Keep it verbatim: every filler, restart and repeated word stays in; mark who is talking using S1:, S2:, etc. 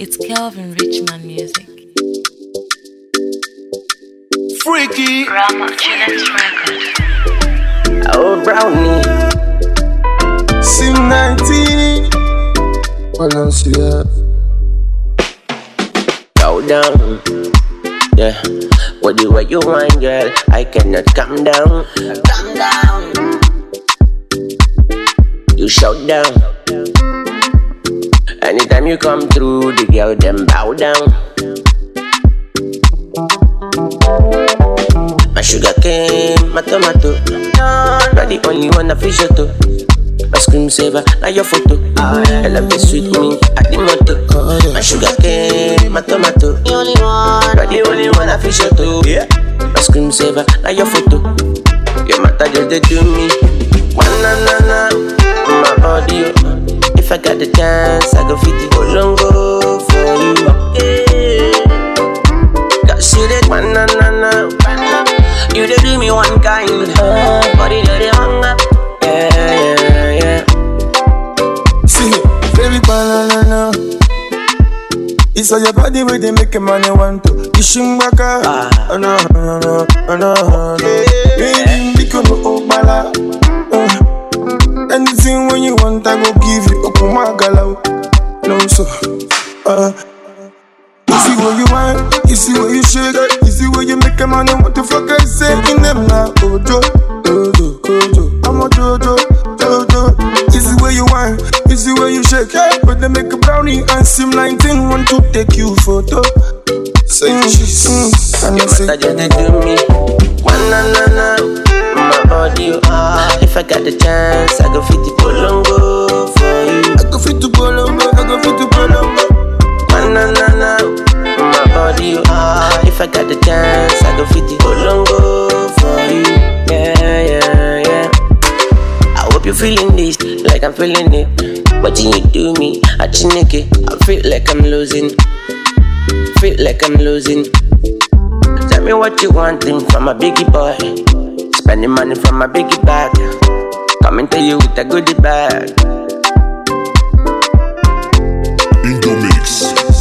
S1: It's Kelvin Richman music.
S2: Freaky
S1: Rama Chillens Record.
S3: Oh, Brownie
S2: Sim nineteen Valencia.
S3: Go down. Yeah. What do what you want, girl? I cannot calm down. Calm down. You shut down. Anytime you come through, the girl them bow down. My sugar cane, my tomato. Not the only one I fish to. My scream saver, now your photo. I love the sweet me at the motto. My sugar cane, my tomato. The only one, not the only one I fish to. Yeah. My scream saver, now your photo. Your matter just they do me. One na na na, my body. If I got the chance, I go fit the whole longo for you. Yeah. Got see that one na na na. You dey do me one kind, body do the hunger. Yeah, yeah, yeah.
S2: See, baby banana. It's all your body where they make a man you want to. Ishing baka. Oh no, no, no, no, no. Baby, because no obala. Anything when you want, I go give you. Okuma galau. No so. Uh. You see what you want, you see what you shake, you see what you make a man and what the fuck I say in them now. Ojo, Ojo, Ojo, I'm a Jojo, Jojo. You see what you want, you see what you shake, but they make a brownie and Sim nineteen want to take you photo. Saying she's mm, and I say,
S3: you just they do me. One na na na, my body. Ah, if I got the chance, I go fit the polongo for you.
S2: I go fit to Bolongo, I go fit to Bolongo.
S3: One na na na, my body. Ah, if I got the chance, I go fit the polongo for you. Yeah, yeah, yeah. I hope you're feeling this, like I'm feeling it. Watching you do me, I chineke. I feel like I'm losing, feel like I'm losing. Tell me what you wanting from a biggie boy. Spending money from a biggie bag. Coming to you with a goodie bag.
S4: In the mix.